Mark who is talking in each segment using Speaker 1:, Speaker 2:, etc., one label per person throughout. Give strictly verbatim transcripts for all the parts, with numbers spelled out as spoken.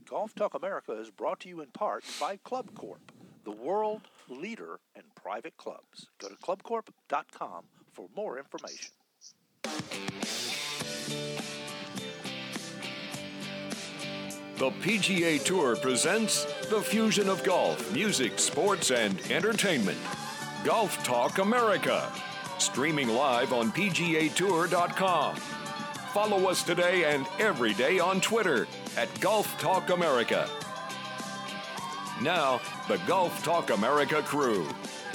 Speaker 1: Golf Talk America is brought to you in part by Club Corp, the world leader in private clubs. Go to club corp dot com for more information.
Speaker 2: The P G A Tour presents the fusion of golf, music, sports, and entertainment. Golf Talk America. Streaming live on P G A Tour dot com. Follow us today and every day on Twitter at Golf Talk America. Now, the Golf Talk America crew.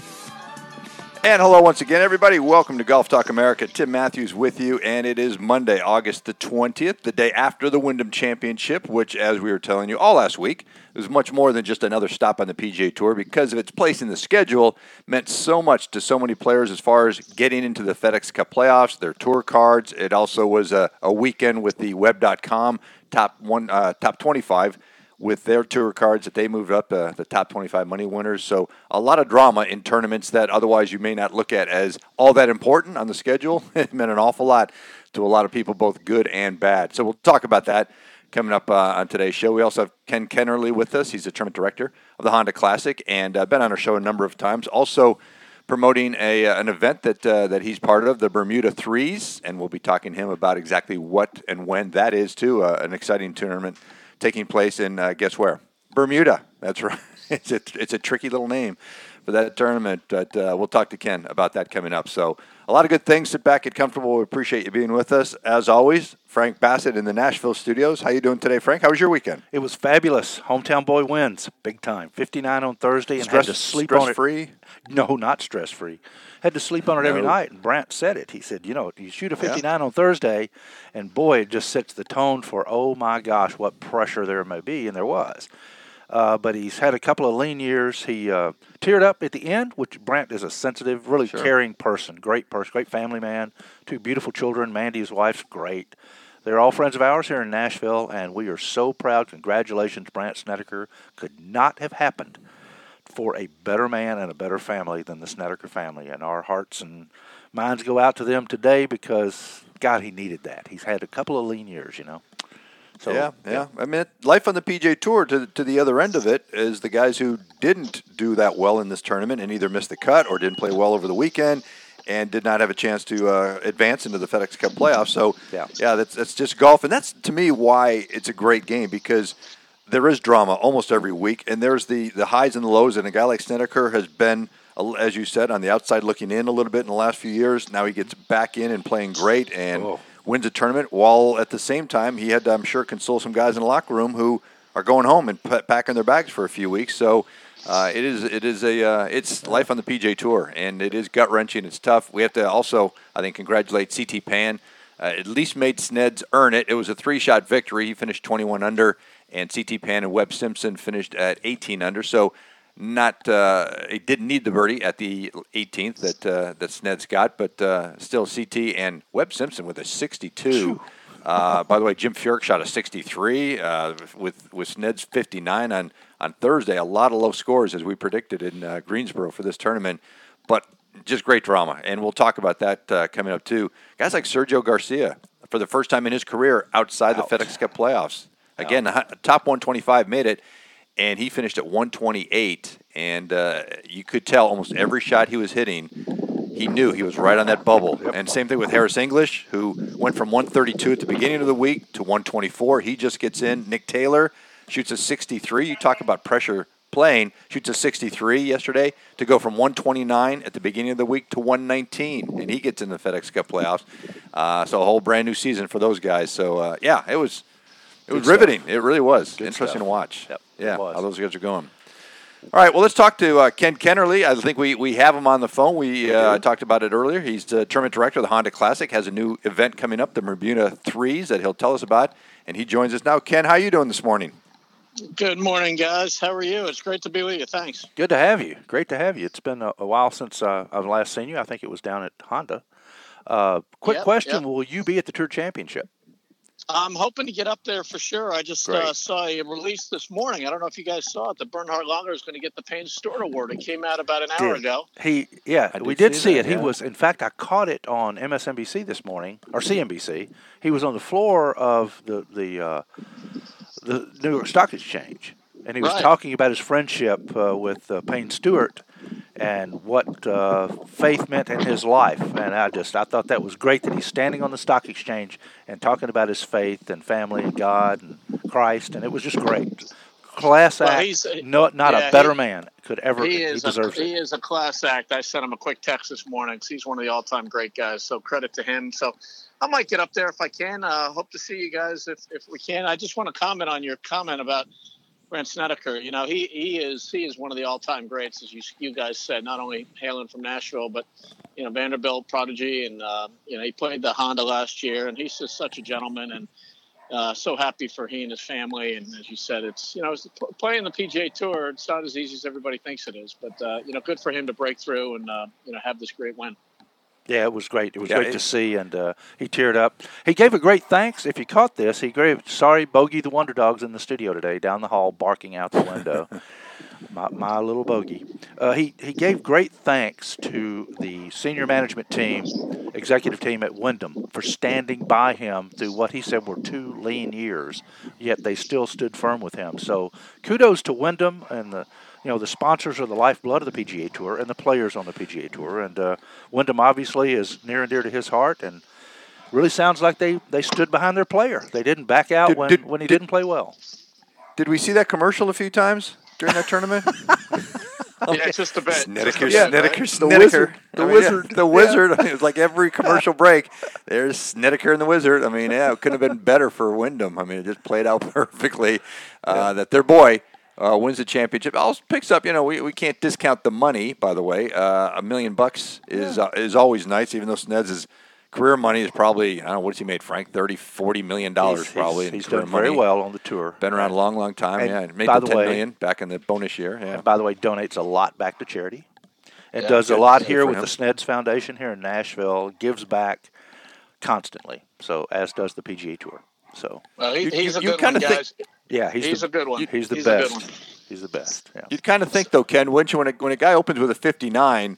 Speaker 3: And hello once again, everybody. Welcome to Golf Talk America. Tim Matthews with you, and it is Monday, August the twentieth, the day after the Wyndham Championship, which, as we were telling you all last week, was much more than just another stop on the P G A Tour because of its place in the schedule, meant so much to so many players as far as getting into the FedEx Cup playoffs, their tour cards. It also was a, a weekend with the web dot com top one, uh, top twenty-five. With their tour cards that they moved up, uh, the top twenty-five money winners. So a lot of drama in tournaments that otherwise you may not look at as all that important on the schedule. It meant an awful lot to a lot of people, both good and bad. So we'll talk about that coming up uh, on today's show. We also have Ken Kennerly with us. He's the tournament director of the Honda Classic and uh, been on our show a number of times. Also promoting a uh, an event that uh, that he's part of, the Bermuda Threes, and we'll be talking to him about exactly what and when that is, too, uh, an exciting tournament taking place in, uh, guess where? Bermuda. That's right. It's a, it's a tricky little name for that tournament, but uh, we'll talk to Ken about that coming up. So a lot of good things. Sit back, get comfortable. We appreciate you being with us. As always, Frank Bassett in the Nashville studios. How you doing today, Frank? How was your weekend?
Speaker 1: It was fabulous. Hometown boy wins. Big time. fifty-nine on Thursday and
Speaker 3: Stress,
Speaker 1: had to sleep
Speaker 3: stress
Speaker 1: on it.
Speaker 3: free?
Speaker 1: No, not stress-free. Had to sleep on it every
Speaker 3: No.
Speaker 1: night, and Brant said it. He said, you know, you shoot a fifty-nine yeah. on Thursday, and boy, it just sets the tone for, oh my gosh, what pressure there may be, and there was. Uh, but he's had a couple of lean years. He uh, teared up at the end, which Brant is a sensitive, really
Speaker 3: Sure.
Speaker 1: caring person, great person, great family man, two beautiful children. Mandy, his wife's great. They're all friends of ours here in Nashville, and we are so proud. Congratulations, Brant Snedeker. Could not have happened for a better man and a better family than the Snedeker family. And our hearts and minds go out to them today because, God, he needed that. He's had a couple of lean years, you know. So,
Speaker 3: yeah, yeah. I mean, life on the P G A Tour, to, to the other end of it, is the guys who didn't do that well in this tournament and either missed the cut or didn't play well over the weekend and did not have a chance to uh, advance into the FedEx Cup playoffs. So,
Speaker 1: yeah,
Speaker 3: yeah that's, that's just golf. And that's, to me, why it's a great game, because there is drama almost every week, and there's the, the highs and the lows, and a guy like Snedeker has been, as you said, on the outside looking in a little bit in the last few years. Now he gets back in and playing great and oh. wins a tournament, while at the same time he had to, I'm sure, console some guys in the locker room who are going home and p- packing their bags for a few weeks. So uh, it is it is a uh, it's life on the P G A Tour, and it is gut-wrenching. It's tough. We have to also, I think, congratulate C T Pan. Uh, at least made Sneds earn it. It was a three-shot victory. He finished twenty-one under. And C T Pan and Webb Simpson finished at eighteen under, so not uh, he didn't need the birdie at the eighteenth that uh, that Sneds got, but uh, still C T and Webb Simpson with a sixty-two. Uh, by the way, Jim Furyk shot a sixty-three uh, with with Sneds fifty-nine on on Thursday. A lot of low scores as we predicted in uh, Greensboro for this tournament, but just great drama, and we'll talk about that uh, coming up too. Guys like Sergio Garcia for the first time in his career outside Out. the FedEx Cup playoffs. Again, the top one twenty-five made it, and he finished at one twenty-eight. And uh, you could tell almost every shot he was hitting, he knew he was right on that bubble. Yep. And same thing with Harris English, who went from one thirty-two at the beginning of the week to one twenty-four. He just gets in. Nick Taylor shoots a sixty-three. You talk about pressure playing. Shoots a sixty-three yesterday to go from one twenty-nine at the beginning of the week to one nineteen. And he gets in the FedEx Cup playoffs. Uh, so a whole brand new season for those guys. So, uh, yeah, it was... It was
Speaker 1: Good
Speaker 3: riveting.
Speaker 1: stuff.
Speaker 3: It really was.
Speaker 1: Good
Speaker 3: Interesting
Speaker 1: stuff.
Speaker 3: to watch.
Speaker 1: Yep,
Speaker 3: yeah,
Speaker 1: it was.
Speaker 3: how those guys are going. All right, well, let's talk to uh, Ken Kennerly. I think we, we have him on the phone. We uh, talked about it earlier. He's the tournament director of the Honda Classic, has a new event coming up, the Bermuda Threes, that he'll tell us about, and he joins us now. Ken, how are you doing this morning?
Speaker 4: Good morning, guys. How are you? It's great to be with you. Thanks.
Speaker 1: Good to have you. Great to have you. It's been a, a while since uh, I've last seen you. I think it was down at Honda. Uh, quick
Speaker 4: yep,
Speaker 1: question,
Speaker 4: yep.
Speaker 1: will you be at the Tour Championship?
Speaker 4: I'm hoping to get up there for sure. I just uh, saw a release this morning. I don't know if you guys saw it. The Bernhard Langer is going to get the Payne Stewart Award. It came out about an hour
Speaker 1: did.
Speaker 4: ago.
Speaker 1: He, yeah,
Speaker 3: did
Speaker 1: we did
Speaker 3: see
Speaker 1: see
Speaker 3: that,
Speaker 1: it.
Speaker 3: yeah.
Speaker 1: He was, in fact, I caught it on M S N B C this morning, or C N B C. He was on the floor of the the uh, the New York Stock Exchange, and he was
Speaker 4: Right.
Speaker 1: talking about his friendship uh, with uh, Payne Stewart and what uh, faith meant in his life. And I just I thought that was great that he's standing on the stock exchange and talking about his faith and family and God and Christ, and it was just great. Class
Speaker 4: Well,
Speaker 1: act.
Speaker 4: he's,
Speaker 1: No, not
Speaker 4: yeah,
Speaker 1: a better
Speaker 4: he,
Speaker 1: man could ever.
Speaker 4: He
Speaker 1: He,
Speaker 4: is
Speaker 1: deserves
Speaker 4: a,
Speaker 1: it.
Speaker 4: he is a class act. I sent him a quick text this morning because he's one of the all-time great guys. So credit to him. So I might get up there if I can. Uh, hope to see you guys if, if we can. I just want to comment on your comment about Brandt Snedeker. You know, he, he is he is one of the all-time greats, as you you guys said. Not only hailing from Nashville, but you know Vanderbilt prodigy, and uh, you know he played the Honda last year, and he's just such a gentleman and. Uh, so happy for he and his family, and as you said, it's you know it's playing the P G A Tour. It's not as easy as everybody thinks it is, but uh, you know, good for him to break through and uh, you know have this great win.
Speaker 1: Yeah, it was great. It was
Speaker 3: Yeah,
Speaker 1: great
Speaker 3: it,
Speaker 1: to see, and uh, he teared up. He gave a great thanks. If you caught this, he gave sorry Bogey the Wonder Dog's in the studio today, down the hall, barking out the window. my, my little Bogey. Uh, he he gave great thanks to the senior management team, executive team at Wyndham for standing by him through what he said were two lean years. Yet they still stood firm with him. So kudos to Wyndham and the. You know, the sponsors are the lifeblood of the P G A Tour and the players on the P G A Tour. And uh, Wyndham obviously is near and dear to his heart, and really sounds like they, they stood behind their player. They didn't back out
Speaker 3: Did-
Speaker 1: when,
Speaker 3: did-
Speaker 1: when he
Speaker 3: did-
Speaker 1: didn't play well.
Speaker 3: Did we see that commercial a few times during that tournament?
Speaker 4: Yeah, just a bit.
Speaker 3: Snedeker,
Speaker 4: Just a bit,
Speaker 3: Snedeker,
Speaker 4: right?
Speaker 3: Snedeker.
Speaker 1: The
Speaker 3: I mean,
Speaker 1: wizard.
Speaker 3: yeah, the wizard. It was like every commercial break. There's Snedeker and the wizard. I mean, yeah, it couldn't have been better for Wyndham. I mean, it just played out perfectly. Uh,
Speaker 1: Yeah.
Speaker 3: That their boy uh, wins the championship. Also picks up. You know, we, we can't discount the money. By the way, uh, a million bucks is uh, is always nice. Even though Sneds' career money is probably I don't know what's he made, Frank, thirty, forty million dollars
Speaker 1: He's-
Speaker 3: probably.
Speaker 1: He's,
Speaker 3: in
Speaker 1: he's
Speaker 3: career
Speaker 1: done very
Speaker 3: money.
Speaker 1: well on the tour.
Speaker 3: Been around a long, long time.
Speaker 1: And
Speaker 3: yeah, made
Speaker 1: by
Speaker 3: the
Speaker 1: the
Speaker 3: ten
Speaker 1: way-
Speaker 3: million back in the bonus year. Yeah.
Speaker 1: And by the way, donates a lot back to charity. And
Speaker 4: Yeah,
Speaker 1: does a
Speaker 3: good.
Speaker 1: lot
Speaker 3: Good
Speaker 1: here
Speaker 3: for
Speaker 1: with
Speaker 3: him.
Speaker 1: the Sneds Foundation here in Nashville. Gives back constantly. So as does the P G A Tour. So
Speaker 4: Well, he,
Speaker 3: You-
Speaker 4: he's
Speaker 3: you-
Speaker 4: a
Speaker 3: you
Speaker 4: good one,
Speaker 3: kinda think-
Speaker 4: guys.
Speaker 1: yeah, he's,
Speaker 4: He's
Speaker 1: the,
Speaker 4: a good one.
Speaker 1: He's the
Speaker 4: He's a good
Speaker 1: best.
Speaker 4: one.
Speaker 1: He's the best. Yeah.
Speaker 3: You'd kind of think, though, Ken, wouldn't you, when a, when a guy opens with a fifty-nine,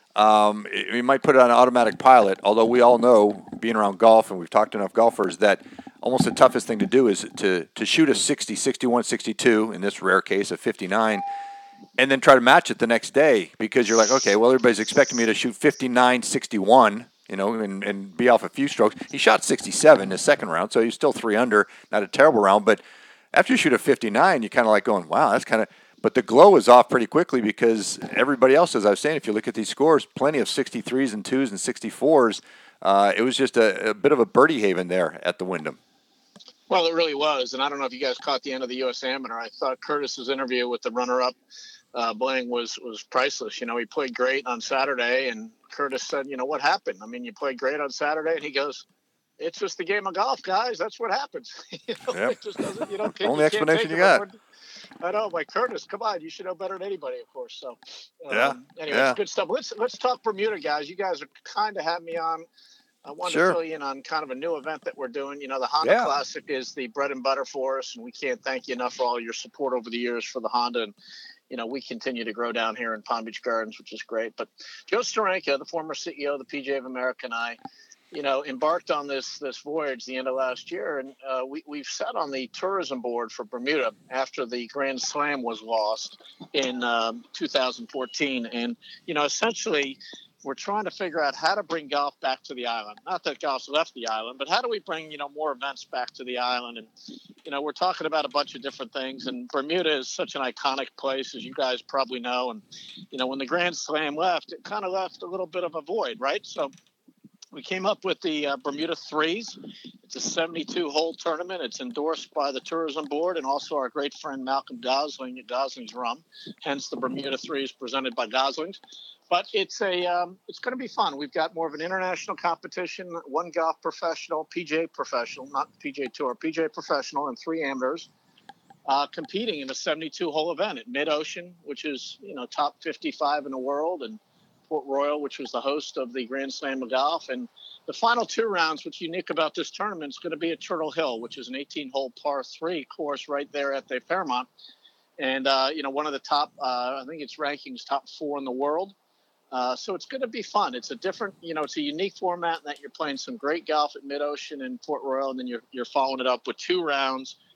Speaker 3: um, he might put it on automatic pilot, although we all know, being around golf, and we've talked to enough golfers, that almost the toughest thing to do is to, to shoot a sixty, sixty-one, sixty-two, in this rare case, a fifty-nine, and then try to match it the next day because you're like, okay, well, everybody's expecting me to shoot fifty-nine, sixty-one, you know, and, and be off a few strokes. He shot sixty-seven in the second round, so he's still three under, not a terrible round, but after you shoot a fifty-nine, you're kind of like going, wow, that's kind of – but the glow is off pretty quickly because everybody else, as I was saying, if you look at these scores, plenty of sixty-threes and twos and sixty-fours. Uh, it was just a, a bit of a birdie haven there at the Wyndham.
Speaker 4: Well, it really was, and I don't know if you guys caught the end of the U S Amateur. I thought Curtis's interview with the runner-up, uh, Bling, was was priceless. You know, he played great on Saturday, and Curtis said, "You know what happened? I mean, you played great on Saturday," and he goes, "It's just the game of golf, guys. That's what happens." you know,
Speaker 3: Yep.
Speaker 4: it just doesn't. You don't.
Speaker 3: Only
Speaker 4: you can't
Speaker 3: explanation
Speaker 4: take
Speaker 3: you
Speaker 4: it
Speaker 3: got.
Speaker 4: with- I know, like Curtis. Come on, you should know better than anybody, of course. So, um,
Speaker 3: Yeah,
Speaker 4: Anyway,
Speaker 3: yeah.
Speaker 4: it's good stuff. Let's let's talk Bermuda, guys. You guys are kind of had me on. I wanted
Speaker 3: Sure.
Speaker 4: to fill you in on kind of a new event that we're doing. You know, the Honda
Speaker 1: Yeah.
Speaker 4: Classic is the bread and butter for us, and we can't thank you enough for all your support over the years for the Honda. And, you know, we continue to grow down here in Palm Beach Gardens, which is great. But Joe Steranka, the former C E O of the P G A of America, and I, you know, embarked on this this voyage the end of last year, and uh, we, we've sat on the tourism board for Bermuda after the Grand Slam was lost in um, two thousand fourteen. And, you know, essentially – we're trying to figure out how to bring golf back to the island. Not that golf's left the island, but how do we bring, you know, more events back to the island? And, you know, we're talking about a bunch of different things. And Bermuda is such an iconic place, as you guys probably know. And, you know, when the Grand Slam left, it kind of left a little bit of a void, right? So we came up with the uh, Bermuda Threes. It's a seventy-two hole tournament. It's endorsed by the tourism board and also our great friend Malcolm Gosling at Gosling's Rum, hence the Bermuda Threes presented by Gosling's. But it's a um, it's going to be fun. We've got more of an international competition, one golf professional, P G A professional, not P G A Tour, P G A professional, and three amateurs uh, competing in a seventy-two hole event at Mid-Ocean, which is, you know, top fifty-five in the world, and Port Royal, which was the host of the Grand Slam of golf. And the final two rounds, what's unique about this tournament, is going to be at Turtle Hill, which is an eighteen hole par three course right there at the Fairmont. And, uh, you know, one of the top, uh, I think it's rankings top four in the world. Uh, so it's going to be fun. It's a different, you know, it's a unique format in that you're playing some great golf at Mid-Ocean and Port Royal, and then you're you're following it up with two rounds,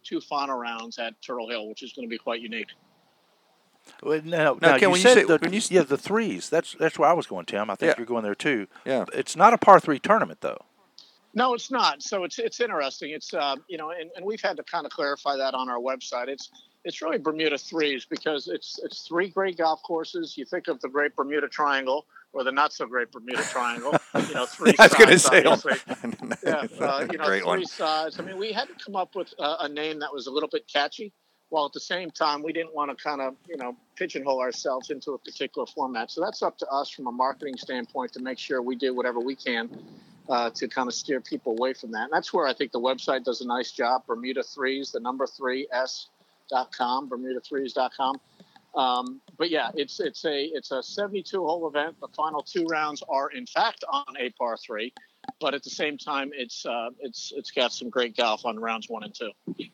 Speaker 4: two final rounds at Turtle Hill, which is going to be quite unique.
Speaker 1: Well, now,
Speaker 3: Now,
Speaker 1: now
Speaker 3: Ken,
Speaker 1: you
Speaker 3: when you
Speaker 1: said
Speaker 3: say-
Speaker 1: the,
Speaker 3: when you s-
Speaker 1: yeah, the threes. That's that's where I was going, Tim. I think
Speaker 3: Yeah.
Speaker 1: you're going there too.
Speaker 3: Yeah.
Speaker 1: It's not a par three tournament, though.
Speaker 4: No, it's not. So it's it's interesting. It's uh, you know, and, and we've had to kind of clarify that on our website. It's it's really Bermuda threes because it's it's three great golf courses. You think of the Great Bermuda Triangle or the not so great Bermuda Triangle. You know, three
Speaker 3: I was going to
Speaker 4: sides,
Speaker 3: say,
Speaker 4: obviously. Yeah, uh, you know,
Speaker 3: great
Speaker 4: three
Speaker 3: one.
Speaker 4: sides. I mean, we had to come up with a, a name that was a little bit catchy, while at the same time we didn't want to kind of, you know, pigeonhole ourselves into a particular format. So that's up to us from a marketing standpoint to make sure we do whatever we can uh, to kind of steer people away from that. And that's where I think the website does a nice job. Bermuda threes, the number three S dot com, Bermuda threes dot com. Um, but yeah, it's it's a it's a seventy-two hole event. The final two rounds are in fact on a par three, but at the same time, it's uh, it's it's got some great golf on rounds one and two.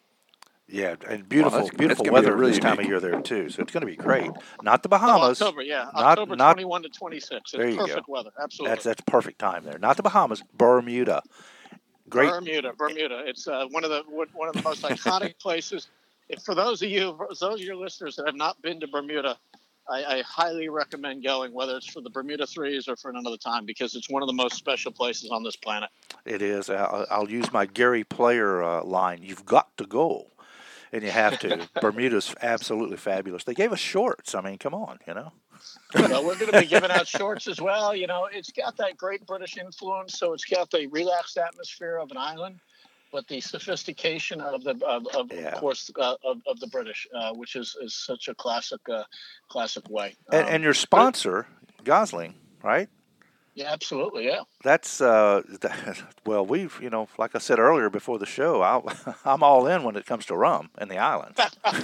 Speaker 1: Yeah, and beautiful,
Speaker 3: that's- that's
Speaker 1: beautiful
Speaker 3: gonna be
Speaker 1: weather
Speaker 3: really
Speaker 1: this time of
Speaker 3: unique.
Speaker 1: year there too. So it's going to be great. Not the
Speaker 4: Oh,
Speaker 1: Bahamas.
Speaker 4: October, yeah,
Speaker 1: Not-
Speaker 4: October
Speaker 1: not-
Speaker 4: twenty-one to twenty-six.
Speaker 1: There
Speaker 4: It's
Speaker 1: you
Speaker 4: perfect
Speaker 1: go.
Speaker 4: weather, absolutely.
Speaker 1: That's that's perfect time there. Not the Bahamas, Bermuda. Great.
Speaker 4: Bermuda, Bermuda. It's uh, one of the one of the most iconic places. If, for those of you, for those of your listeners that have not been to Bermuda, I, I highly recommend going, whether it's for the Bermuda Threes or for another time, because it's one of the most special places on this planet.
Speaker 1: It is. I'll, I'll use my Gary Player uh, line. You've got to go, and you have to. Bermuda's absolutely fabulous. They gave us shorts. I mean, come on, you know.
Speaker 4: Well, we're going to be giving out shorts as well. You know, it's got that great British influence, so it's got the relaxed atmosphere of an island, but the sophistication of the, of, of,
Speaker 1: Yeah.
Speaker 4: of course, uh, of, of the British, uh, which is, is such a classic, uh, classic way.
Speaker 1: And,
Speaker 4: Um,
Speaker 1: and your sponsor, Gosling, right?
Speaker 4: yeah, absolutely, yeah.
Speaker 1: That's uh, well, we've you know, like I said earlier before the show, I'll, I'm all in when it comes to rum in the islands.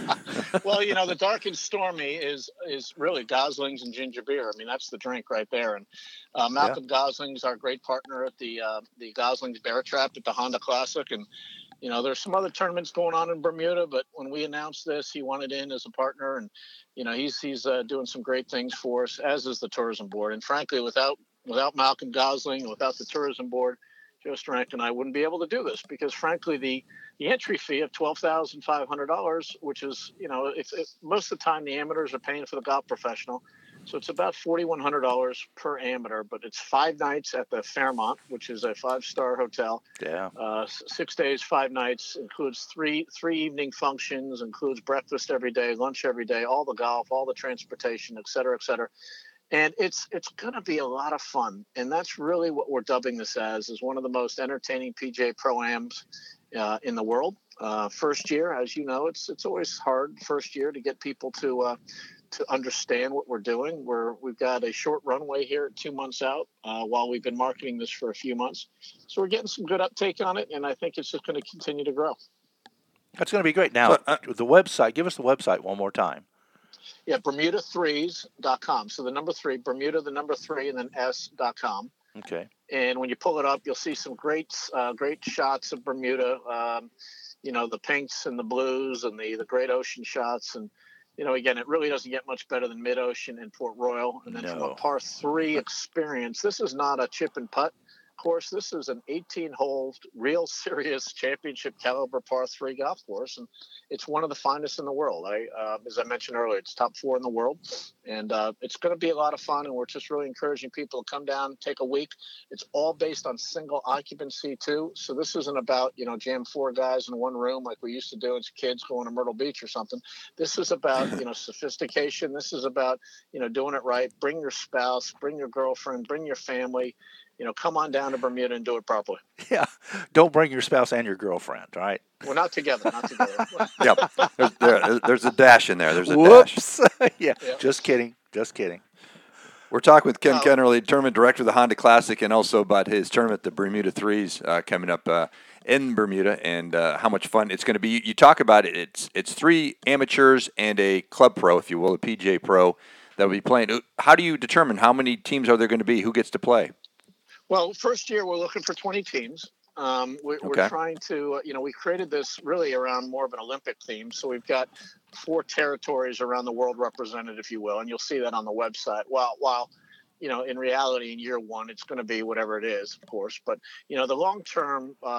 Speaker 4: Well, you know, the dark and stormy is is really Goslings and ginger beer. I mean, that's the drink right there. And uh, Malcolm Gosling's our great partner at the uh, the Goslings Bear Trap at the Honda Classic, and you know, there's some other tournaments going on in Bermuda, but when we announced this, he wanted in as a partner, and you know, he's he's uh, doing some great things for us, as is the tourism board. And frankly, without without Malcolm Gosling, without the tourism board, Joe Steranka and I wouldn't be able to do this because, frankly, the the entry fee of twelve thousand five hundred dollars, which is, you know, if, if most of the time the amateurs are paying for the golf professional, so it's about forty-one hundred dollars per amateur, but it's five nights at the Fairmont, which is a five-star hotel.
Speaker 1: Yeah.
Speaker 4: Uh, six days, five nights, includes three three evening functions, includes breakfast every day, lunch every day, all the golf, all the transportation, et cetera, et cetera. And it's it's going to be a lot of fun, and that's really what we're dubbing this as, is one of the most entertaining P G A Pro-Ams uh, in the world. Uh, first year, as you know, it's it's always hard first year to get people to uh, to understand what we're doing. We're we've got a short runway here, two months out, uh, while we've been marketing this for a few months. So we're getting some good uptake on it, and I think it's just going to continue to grow.
Speaker 1: That's going to be great. Now,
Speaker 3: So, uh,
Speaker 1: the website. Give us the website one more time.
Speaker 4: Yeah, Bermuda threes dot com. So the number three, Bermuda, the number three, and then S dot com.
Speaker 1: Okay.
Speaker 4: And when you pull it up, you'll see some great, uh, great shots of Bermuda. Um, you know, the pinks and the blues and the the great ocean shots. And you know, again, it really doesn't get much better than Mid Ocean and Port Royal. And then from
Speaker 1: No.
Speaker 4: a par three experience, this is not a chip and putt course. This is an eighteen-hole, real serious championship caliber par three golf course, and it's one of the finest in the world. I, uh, as I mentioned earlier, it's top four in the world, and uh, it's going to be a lot of fun. And we're just really encouraging people to come down, take a week. It's all based on single occupancy too, so this isn't about, you know, jam four guys in one room like we used to do as kids going to Myrtle Beach or something. This is about, you know, sophistication. This is about, you know, doing it right. Bring your spouse, bring your girlfriend, bring your family. You know, come on down to Bermuda and do it properly.
Speaker 1: Yeah. Don't bring your spouse and your girlfriend, right?
Speaker 4: We're not together, not together.
Speaker 3: Yep. There's, there, there's a dash in there. There's a dash.
Speaker 1: Whoops. yeah.
Speaker 4: Yeah.
Speaker 1: Just kidding. Just kidding.
Speaker 3: We're talking with Ken
Speaker 4: Oh.
Speaker 3: Kennerly, tournament director of the Honda Classic, and also about his tournament, the Bermuda Threes, uh, coming up uh, in Bermuda, and uh, how much fun it's going to be. You talk about it. It's it's three amateurs and a club pro, if you will, a P G A pro that will be playing. How do you determine how many teams are there going to be? Who gets to play?
Speaker 4: Well, first year we're looking for twenty teams. Um, we,
Speaker 3: Okay.
Speaker 4: We're trying to, uh, you know, we created this really around more of an Olympic theme. So we've got four territories around the world represented, if you will, and you'll see that on the website. While, while, you know, in reality, in year one, it's going to be whatever it is, of course. But, you know, the long-term um,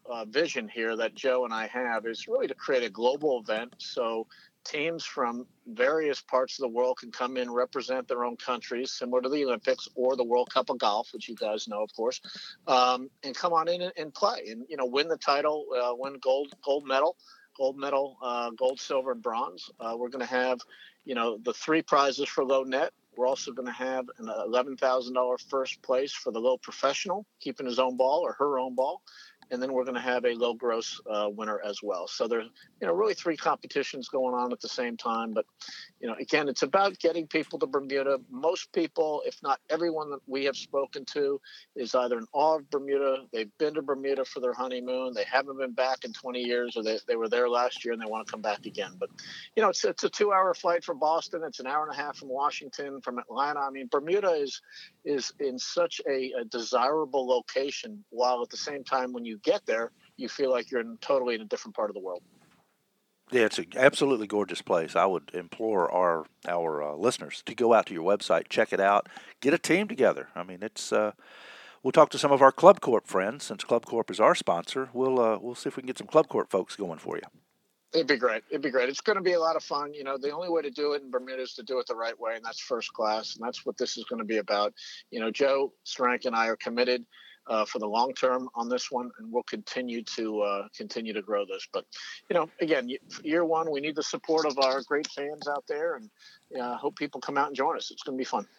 Speaker 4: uh, vision here that Joe and I have is really to create a global event. So teams from various parts of the world can come in, represent their own countries, similar to the Olympics or the World Cup of Golf, which you guys know, of course, um, and come on in and, and play and, you know, win the title, uh, win gold, gold medal, gold medal, uh, gold, silver, and bronze. Uh, we're going to have, you know, the three prizes for low net. We're also going to have an eleven thousand dollars first place for the low professional, keeping his own ball or her own ball. And then we're going to have a low gross uh, winner as well. So there's, you know, really three competitions going on at the same time. But, you know, again, it's about getting people to Bermuda. Most people, if not everyone that we have spoken to, is either in awe of Bermuda. They've been to Bermuda for their honeymoon. They haven't been back in twenty years, or they, they were there last year and they want to come back again. But, you know, it's it's a two-hour flight from Boston. It's an hour and a half from Washington, from Atlanta. I mean, Bermuda is is in such a, a desirable location, while at the same time, when you get there, you feel like you're in totally in a different part of the world.
Speaker 1: Yeah, it's an absolutely gorgeous place. I would implore our our uh, listeners to go out to your website, check it out, get a team together. I mean, it's. Uh, we'll talk to some of our Club Corp friends, since Club Corp is our sponsor. We'll uh, we'll see if we can get some Club Corp folks going for you.
Speaker 4: It'd be great. It'd be great. It's going to be a lot of fun. You know, the only way to do it in Bermuda is to do it the right way, and that's first class, and that's what this is going to be about. You know, Joe Steranka and I are committed Uh, for the long term on this one, and we'll continue to uh, continue to grow this. But, you know, again, year one, we need the support of our great fans out there, and I uh, hope people come out and join us. It's going to be fun.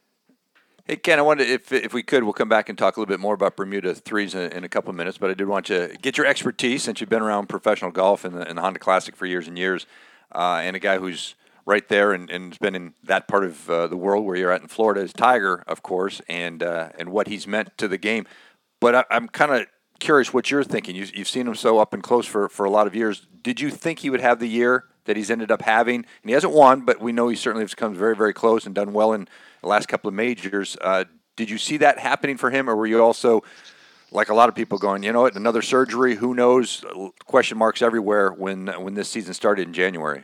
Speaker 3: Hey, Ken, I wondered if if we could, we'll come back and talk a little bit more about Bermuda threes in, in a couple of minutes, but I did want you to get your expertise, since you've been around professional golf and the, and the Honda Classic for years and years, uh, and a guy who's right there and, and has been in that part of uh, the world where you're at in Florida is Tiger, of course, and uh, and what he's meant to the game. But I, I'm kind of curious what you're thinking. You, you've seen him so up and close for, for a lot of years. Did you think he would have the year that he's ended up having? And he hasn't won, but we know he certainly has come very, very close and done well in the last couple of majors. Uh, did you see that happening for him, or were you also, like a lot of people, going, you know what, another surgery, who knows, question marks everywhere when when this season started in January?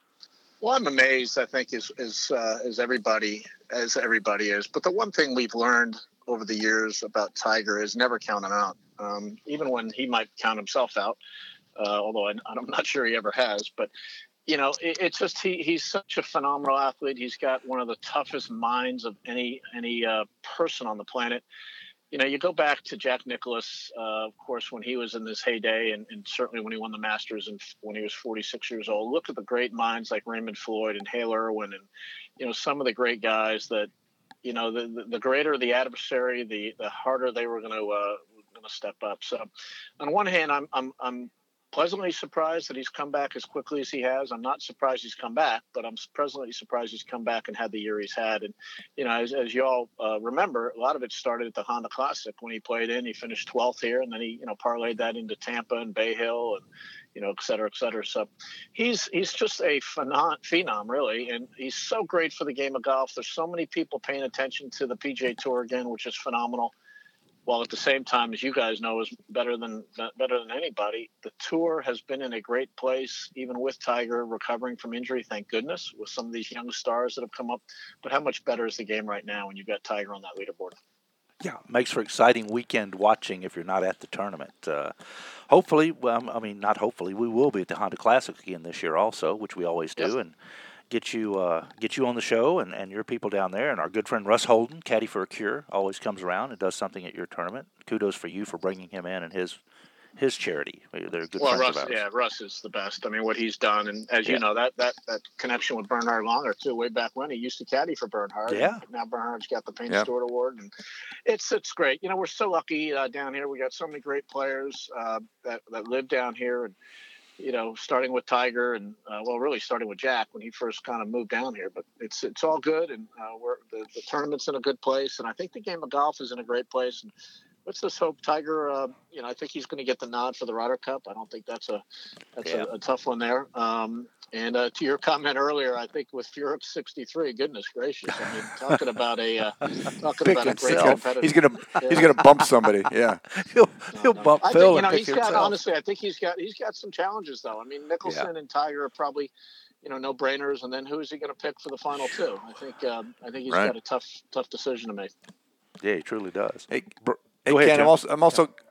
Speaker 4: Well, I'm amazed, I think, as as, uh, as everybody as everybody is. But the one thing we've learned over the years about Tiger is never count him out, um, even when he might count himself out, uh, although I, I'm not sure he ever has. But, you know, it, it's just he, he's such a phenomenal athlete. He's got one of the toughest minds of any any uh, person on the planet. You know, you go back to Jack Nicklaus, uh, of course, when he was in this heyday, and, and certainly when he won the Masters and when he was forty-six years old. Look at the great minds like Raymond Floyd and Hale Irwin, and, you know, some of the great guys that, you know, the, the, the greater the adversary, the, the harder they were going to uh, going to step up. So, on one hand, I'm I'm I'm pleasantly surprised that he's come back as quickly as he has. I'm not surprised he's come back, but I'm pleasantly surprised he's come back and had the year he's had. And, you know, as, as you all uh, remember, a lot of it started at the Honda Classic when he played in. He finished twelfth here, and then he, you know, parlayed that into Tampa and Bay Hill and, you know, et cetera, et cetera. So he's he's just a phenom, phenom, really, and he's so great for the game of golf. There's so many people paying attention to the P G A Tour again, which is phenomenal. While at the same time, as you guys know, is better than better than anybody. The tour has been in a great place, even with Tiger recovering from injury, thank goodness, with some of these young stars that have come up. But how much better is the game right now when you've got Tiger on that leaderboard?
Speaker 1: Yeah, makes for exciting weekend watching if you're not at the tournament. Uh, hopefully, well, I mean, not hopefully, we will be at the Honda Classic again this year also, which we always do, yes. and get you uh, get you on the show and, and your people down there. And our good friend Russ Holden, Caddy for a Cure, always comes around and does something at your tournament. Kudos for you for bringing him in and his his charity. They're good
Speaker 4: well,
Speaker 1: friends
Speaker 4: Russ,
Speaker 1: of ours.
Speaker 4: Yeah, Russ is the best. I mean, what he's done, and as
Speaker 1: yeah.
Speaker 4: you know, that, that that connection with Bernhard Langer too, way back when he used to caddy for Bernhard.
Speaker 1: Yeah.
Speaker 4: Now Bernhard's got the Payne
Speaker 3: yeah.
Speaker 4: Stewart Award, and it's it's great. You know, we're so lucky uh, down here. We got so many great players uh, that that live down here, and you know, starting with Tiger and uh, well, really starting with Jack when he first kind of moved down here. But it's it's all good, and uh, we're the, the tournament's in a good place, and I think the game of golf is in a great place. And let's just hope Tiger, uh, you know, I think he's going to get the nod for the Ryder Cup. I don't think that's a that's yeah. a, a tough one there. Um, and uh, to your comment earlier, I think with Furyk sixty-three, goodness gracious, I mean, talking about a uh, talking
Speaker 1: pick
Speaker 4: about
Speaker 1: himself.
Speaker 4: a great competitor.
Speaker 3: He's gonna
Speaker 4: yeah.
Speaker 3: he's gonna bump somebody. Yeah,
Speaker 1: he'll he'll
Speaker 4: no, no.
Speaker 1: bump
Speaker 4: I
Speaker 1: Phil
Speaker 4: think, you
Speaker 1: and
Speaker 4: know,
Speaker 1: pick
Speaker 4: he's got
Speaker 1: himself.
Speaker 4: honestly, I think he's got he's got some challenges though. I mean, Nicholson
Speaker 1: yeah.
Speaker 4: and Tiger are probably, you know, no brainers. And then who is he going to pick for the final two? I think um, I think he's
Speaker 3: right.
Speaker 4: got a tough tough decision to make.
Speaker 1: Yeah, he truly does.
Speaker 3: Hey,
Speaker 1: Br-
Speaker 3: hey
Speaker 1: Go ahead,
Speaker 3: Ken,
Speaker 1: Jim.
Speaker 3: I'm also I'm also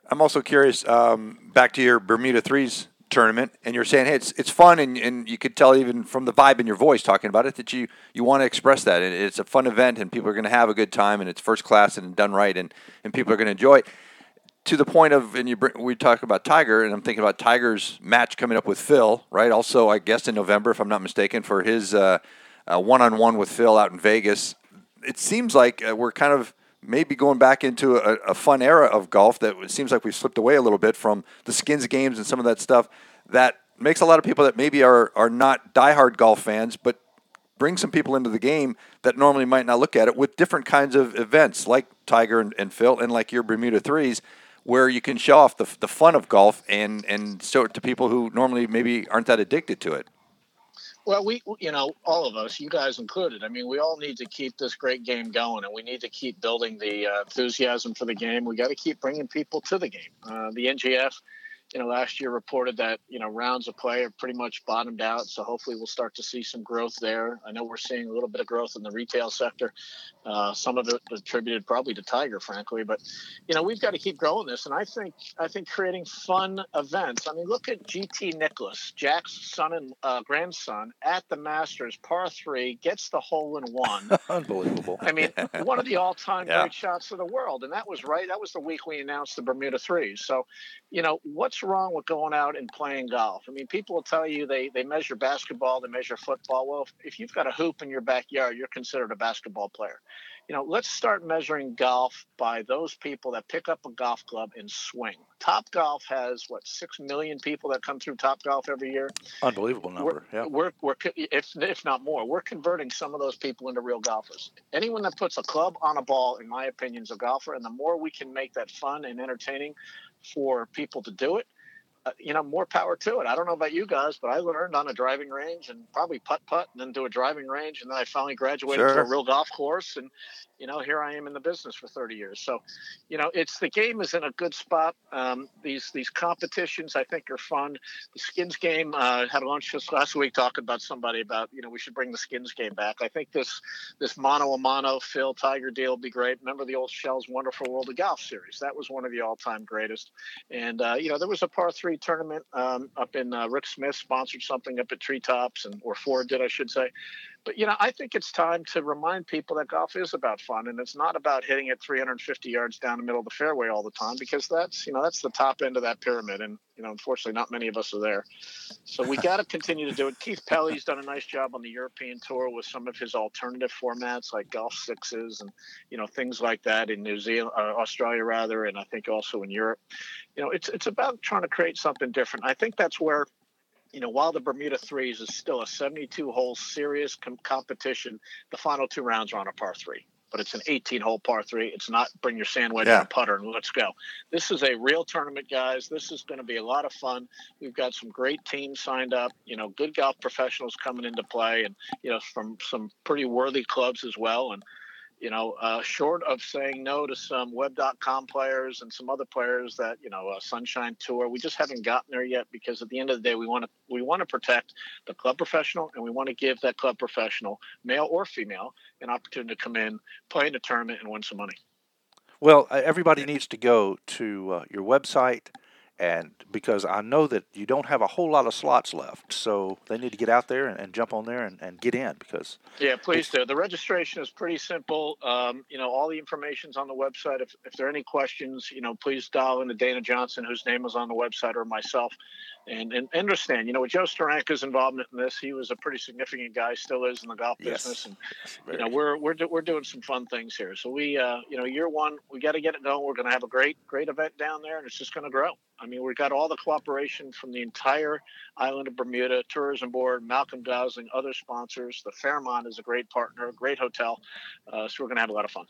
Speaker 3: I'm also curious, um, back to your Bermuda Threes tournament, and you're saying, hey, it's it's fun, and, and you could tell even from the vibe in your voice talking about it that you, you want to express that. And it's a fun event, and people are going to have a good time, and it's first class and done right, and, and people are going to enjoy it. To the point of, and you bring, we talk about Tiger, and I'm thinking about Tiger's match coming up with Phil, right? Also, I guess in November, if I'm not mistaken, for his uh, uh, one-on-one with Phil out in Vegas. It seems like uh, we're kind of maybe going back into a, a fun era of golf that it seems like we've slipped away a little bit from the skins games and some of that stuff that makes a lot of people that maybe are, are not diehard golf fans, but bring some people into the game that normally might not look at it with different kinds of events like Tiger and, and Phil and like your Bermuda Threes, where you can show off the, the fun of golf and, and show it to people who normally maybe aren't that addicted to it.
Speaker 4: Well, we, you know, all of us, you guys included, I mean, we all need to keep this great game going, and we need to keep building the uh, enthusiasm for the game. We got to keep bringing people to the game. Uh, the N G F, you know, last year reported that, you know, rounds of play have pretty much bottomed out. So hopefully we'll start to see some growth there. I know we're seeing a little bit of growth in the retail sector. Uh, some of it attributed probably to Tiger, frankly, but, you know, we've got to keep growing this. And I think, I think creating fun events. I mean, look at G T Nicklaus, Jack's son and uh, grandson at the Masters, par three, gets the hole in one.
Speaker 1: Unbelievable.
Speaker 4: I mean, one of the all-time
Speaker 3: Yeah.
Speaker 4: great shots of the world. And that was right. That was the week we announced the Bermuda Threes. So, you know, what's wrong with going out and playing golf? I mean, people will tell you they, they measure basketball, they measure football. Well, if, if you've got a hoop in your backyard, you're considered a basketball player. You know, let's start measuring golf by those people that pick up a golf club and swing. Top Golf has, what, six million people that come through Top Golf every year?
Speaker 1: Unbelievable number,
Speaker 4: We're,
Speaker 1: yeah.
Speaker 4: we're, we're if, if not more, we're converting some of those people into real golfers. Anyone that puts a club on a ball, in my opinion, is a golfer, and the more we can make that fun and entertaining for people to do it, uh, you know, more power to it. I don't know about you guys, but I learned on a driving range and probably putt-putt and then do a driving range, and then I finally graduated
Speaker 3: Sure.
Speaker 4: to a real golf course, and, you know, here I am in the business for thirty years. So, you know, it's the game is in a good spot. Um, these these competitions, I think, are fun. The skins game, uh, had lunch just last week talking about somebody about, you know, we should bring the skins game back. I think this this mono a mono Phil Tiger deal will be great. Remember the old Shell's Wonderful World of Golf series? That was one of the all-time greatest. And, uh, you know, there was a par three tournament um, up in uh, Rick Smith sponsored something up at Treetops, and or Ford did, I should say. But, you know, I think it's time to remind people that golf is about fun, and it's not about hitting it three hundred fifty yards down the middle of the fairway all the time, because that's, you know, that's the top end of that pyramid. And, you know, unfortunately, not many of us are there. So we got to continue to do it. Keith Pelly's done a nice job on the European tour with some of his alternative formats like golf sixes and, you know, things like that in New Zealand, uh, Australia rather, and I think also in Europe. You know, it's it's about trying to create something different. I think that's where, you know, while the Bermuda Threes is still a seventy-two hole serious com- competition, the final two rounds are on a par three. But it's an eighteen hole par three. It's not bring your sand wedge
Speaker 3: Yeah.
Speaker 4: and a putter and let's go. This is a real tournament, guys. This is going to be a lot of fun. We've got some great teams signed up, you know, good golf professionals coming into play, and, you know, from some pretty worthy clubs as well. And, you know, uh, short of saying no to some web dot com players and some other players that, you know, uh, Sunshine Tour, we just haven't gotten there yet, because at the end of the day, we want to we want to protect the club professional, and we want to give that club professional, male or female, an opportunity to come in, play in a tournament, and win some money.
Speaker 1: Well, uh, everybody needs to go to uh, your website, and because I know that you don't have a whole lot of slots left, so they need to get out there and, and jump on there and, and get in, because
Speaker 4: Yeah, please do. The registration is pretty simple. Um, you know, all the information's on the website. If, if there are any questions, you know, please dial into Dana Johnson, whose name is on the website, or myself. And, and understand, you know, with Joe Steranka's involvement in this, he was a pretty significant guy, still is in the golf
Speaker 1: Yes.
Speaker 4: business. And,
Speaker 1: Yes,
Speaker 4: you know,
Speaker 1: very.
Speaker 4: we're, we're, do, we're doing some fun things here. So we, uh, you know, year one, we got to get it going. We're going to have a great, great event down there, and it's just going to grow. I mean, we've got all the cooperation from the entire island of Bermuda, Tourism Board, Malcolm Gosling, other sponsors. The Fairmont is a great partner, great hotel. Uh, so we're going to have a lot of fun.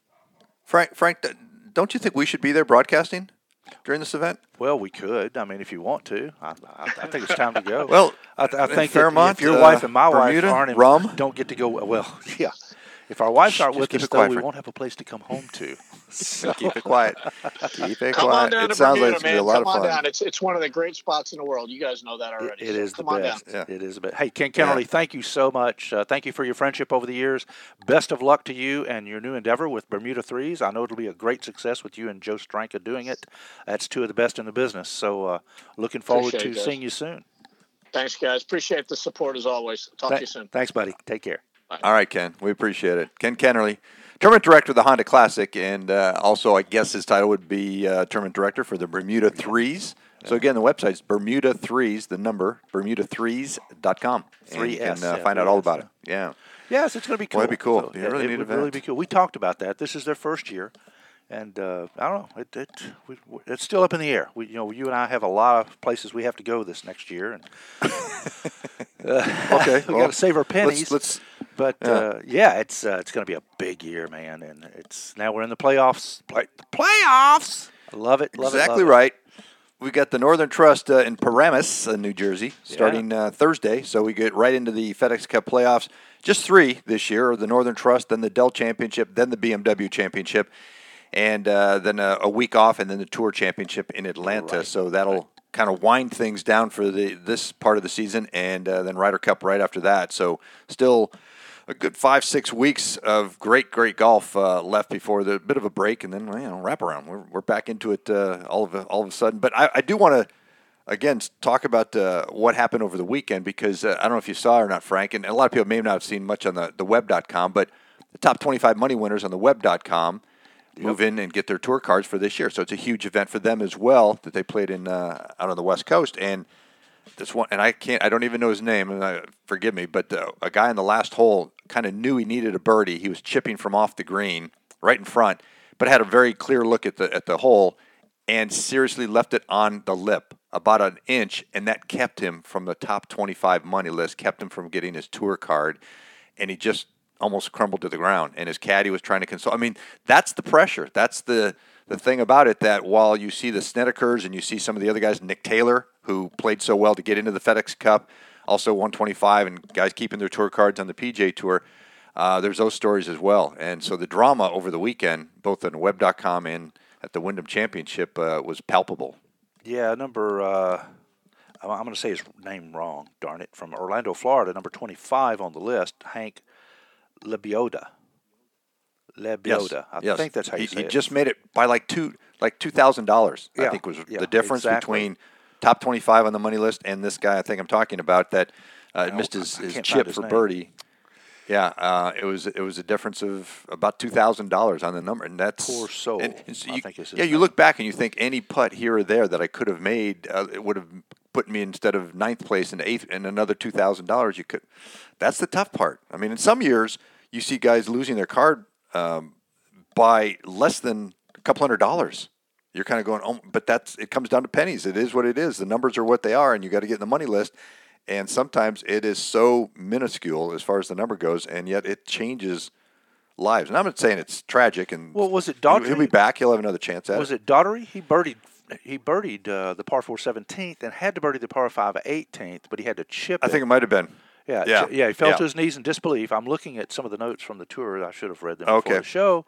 Speaker 3: Frank, Frank, don't you think we should be there broadcasting during this event?
Speaker 1: Well, we could. I mean, if you want to, I, I, I think it's time to go.
Speaker 3: Well,
Speaker 1: I, th- I
Speaker 3: in
Speaker 1: think
Speaker 3: Fairmont,
Speaker 1: that if your
Speaker 3: uh,
Speaker 1: wife and my
Speaker 3: Bermuda,
Speaker 1: wife aren't in,
Speaker 3: rum?
Speaker 1: don't get to go. Well, yeah, If our wives
Speaker 3: Shh,
Speaker 1: aren't
Speaker 3: just
Speaker 1: with
Speaker 3: keep
Speaker 1: us,
Speaker 3: it
Speaker 1: though,
Speaker 3: quiet,
Speaker 1: we
Speaker 3: Frank.
Speaker 1: won't have a place to come home to.
Speaker 3: So keep it quiet. Keep it
Speaker 4: Come on
Speaker 3: quiet.
Speaker 4: down
Speaker 3: It
Speaker 4: to
Speaker 3: sounds
Speaker 4: Bermuda,
Speaker 3: like it's gonna be
Speaker 4: man.
Speaker 3: a lot
Speaker 4: Come
Speaker 3: of
Speaker 4: on
Speaker 3: fun.
Speaker 4: down. It's it's one of the great spots in the world. You guys know that
Speaker 1: It,
Speaker 4: already.
Speaker 1: it
Speaker 4: so
Speaker 1: is the
Speaker 4: come on down.
Speaker 1: best.
Speaker 3: Yeah.
Speaker 1: It is the best. Hey, Ken Kennerly, thank you so much. Uh, thank you for your friendship over the years. Best of luck to you and your new endeavor with Bermuda Threes. I know it'll be a great success with you and Joe Stranka doing it. That's two of the best in the business. So uh, looking forward
Speaker 4: Appreciate
Speaker 1: to
Speaker 4: it,
Speaker 1: seeing you soon.
Speaker 4: Thanks, guys. Appreciate the support as always. Talk
Speaker 1: Th-
Speaker 4: to you soon.
Speaker 1: Thanks, buddy. Take care.
Speaker 3: All right, Ken. We appreciate it. Ken Kennerly, Tournament Director of the Honda Classic, and uh, also I guess his title would be uh, Tournament Director for the Bermuda Threes. So again, the website's Bermuda Threes, the number, Bermuda Threes dot com. And you can
Speaker 1: three S,
Speaker 3: uh,
Speaker 1: yeah,
Speaker 3: find out all
Speaker 1: three S,
Speaker 3: about it. Yeah.
Speaker 1: Yes, it's going to be cool.
Speaker 3: Well, that'd be cool.
Speaker 1: So,
Speaker 3: Be a really
Speaker 1: it
Speaker 3: neat
Speaker 1: would really
Speaker 3: event.
Speaker 1: be cool. We talked about that. This is their first year, and uh, I don't know. It, it we, it's still up in the air. We, you know, you and I have a lot of places we have to go this next year, and uh,
Speaker 3: Okay.
Speaker 1: we
Speaker 3: well,
Speaker 1: got to save our pennies.
Speaker 3: Let's, let's
Speaker 1: but
Speaker 3: yeah.
Speaker 1: uh, yeah, it's uh, it's going to be a big year, man, and it's now we're in the playoffs. Play, the playoffs. I love it. Love
Speaker 3: exactly
Speaker 1: it, love
Speaker 3: right. We got the Northern Trust uh, in Paramus, uh, New Jersey, starting
Speaker 1: Yeah.
Speaker 3: uh, Thursday. So we get right into the FedEx Cup playoffs. Just three this year: the Northern Trust, then the Dell Championship, then the B M W Championship, and uh, then a, a week off, and then the Tour Championship in Atlanta.
Speaker 1: Right.
Speaker 3: So that'll kind of wind things down for the this part of the season, and uh, then Ryder Cup right after that. So still a good five, six weeks of great, great golf uh, left before the bit of a break, and then well, you know, wrap around. We're we're back into it uh, all of a, all of a sudden. But I, I do want to again talk about uh, what happened over the weekend because uh, I don't know if you saw it or not, Frank, and a lot of people may not have seen much on the the web dot com, but the top twenty-five money winners on the web dot com move in and get their tour cards for this year. So it's a huge event for them as well that they played in uh, out on the West Coast. And this one, and I can't, I don't even know his name, and I, forgive me, but uh, a guy in the last hole kind of knew he needed a birdie. He was chipping from off the green right in front, but had a very clear look at the at the hole and seriously left it on the lip about an inch, and that kept him from the top twenty-five money list, kept him from getting his tour card, and he just almost crumbled to the ground, and his caddy was trying to console. I mean, that's the pressure. That's the the thing about it, that while you see the Snedekers and you see some of the other guys, Nick Taylor, who played so well to get into the FedEx Cup, also one twenty-five, and guys keeping their tour cards on the P G A Tour, uh, there's those stories as well. And so the drama over the weekend, both on web dot com and at the Wyndham Championship, uh, was palpable.
Speaker 1: Yeah, number, uh, I'm going to say his name wrong, darn it, from Orlando, Florida, number twenty-five on the list, Hank Lebioda. Lebioda.
Speaker 3: Yes,
Speaker 1: I
Speaker 3: yes.
Speaker 1: think that's how you
Speaker 3: he,
Speaker 1: say
Speaker 3: he
Speaker 1: it.
Speaker 3: just made it by like two like two thousand dollars. I
Speaker 1: Yeah,
Speaker 3: think was
Speaker 1: yeah,
Speaker 3: the difference
Speaker 1: exactly.
Speaker 3: between top twenty-five on the money list and this guy I think I'm talking about that uh,
Speaker 1: No,
Speaker 3: missed his,
Speaker 1: I
Speaker 3: his
Speaker 1: can't
Speaker 3: chip
Speaker 1: find his
Speaker 3: for
Speaker 1: name.
Speaker 3: birdie. Yeah, uh, it was it was a difference of about two thousand dollars on the number, and that's
Speaker 1: Poor soul,
Speaker 3: and- and so
Speaker 1: I
Speaker 3: you-
Speaker 1: think is his
Speaker 3: yeah, you
Speaker 1: name.
Speaker 3: look back and you think any putt here or there that I could have made, uh, it would have put me instead of ninth place in eighth, and another two thousand dollars. You could. That's the tough part. I mean, in some years you see guys losing their card um, by less than a couple hundred dollars. You're kind of going, oh, but that's it comes down to pennies. It is what it is. The numbers are what they are, and you got to get in the money list. And sometimes it is so minuscule as far as the number goes, and yet it changes lives. And I'm not saying it's tragic. And
Speaker 1: Well, was it
Speaker 3: he'll,
Speaker 1: Daughtry?
Speaker 3: he'll be back. He'll have another chance at
Speaker 1: Was
Speaker 3: it.
Speaker 1: it Daughtry? He birdied he birdied uh, the par four seventeenth and had to birdie the par five eighteenth, but he had to chip
Speaker 3: I
Speaker 1: it.
Speaker 3: think it might have been.
Speaker 1: Yeah,
Speaker 3: Yeah.
Speaker 1: ch- yeah. He fell
Speaker 3: Yeah.
Speaker 1: to his knees in disbelief. I'm looking at some of the notes from the tour. I should have read them
Speaker 3: Okay.
Speaker 1: before the show.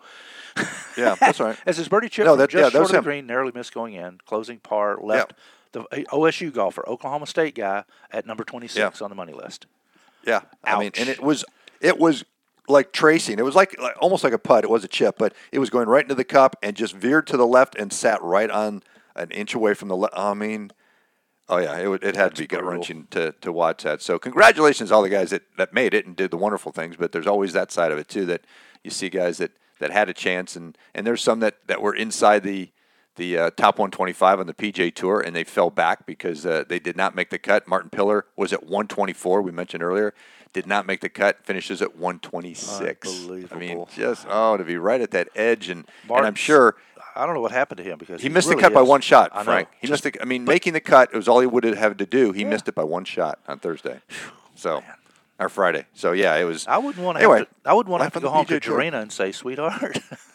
Speaker 3: Yeah, that's all right.
Speaker 1: As his birdie chip
Speaker 3: No,
Speaker 1: from
Speaker 3: that-
Speaker 1: just
Speaker 3: yeah, that
Speaker 1: short
Speaker 3: was
Speaker 1: of the
Speaker 3: him.
Speaker 1: green, narrowly missed going in. Closing par left the uh, O S U golfer, Oklahoma State guy, at number twenty-six
Speaker 3: Yeah.
Speaker 1: on the money list.
Speaker 3: Yeah, I mean,
Speaker 1: Ouch.
Speaker 3: and it was it was like tracing. It was like, like almost like a putt. It was a chip, but it was going right into the cup and just veered to the left and sat right on an inch away from the left. I mean, oh yeah, it would, it had
Speaker 1: That's
Speaker 3: to be gut
Speaker 1: brutal.
Speaker 3: wrenching to to watch that. So congratulations to all the guys that, that made it and did the wonderful things. But there's always that side of it too, that you see guys that, that had a chance, and, and there's some that, that were inside the the uh, top one twenty-five on the P G A Tour, and they fell back because uh, they did not make the cut. Martin Pillar was at one twenty-four, we mentioned earlier, did not make the cut, finishes at one twenty-six.
Speaker 1: Unbelievable.
Speaker 3: I mean, just, oh, to be right at that edge, and, and I'm
Speaker 1: Martin's-
Speaker 3: sure
Speaker 1: I don't know what happened to him because
Speaker 3: he,
Speaker 1: he
Speaker 3: missed
Speaker 1: really
Speaker 3: the cut by
Speaker 1: is-
Speaker 3: one shot,
Speaker 1: I know.
Speaker 3: Frank. He
Speaker 1: Just-
Speaker 3: missed the, I mean, making the cut, it was all he would have had to do. He missed it by one shot on Thursday. So, or Friday. So, yeah, it was.
Speaker 1: I wouldn't want to.
Speaker 3: Anyway,
Speaker 1: have to, I wouldn't want to have
Speaker 3: life
Speaker 1: to
Speaker 3: on
Speaker 1: go
Speaker 3: the
Speaker 1: home
Speaker 3: P G A
Speaker 1: to
Speaker 3: Tour.
Speaker 1: Jarena and say, "Sweetheart,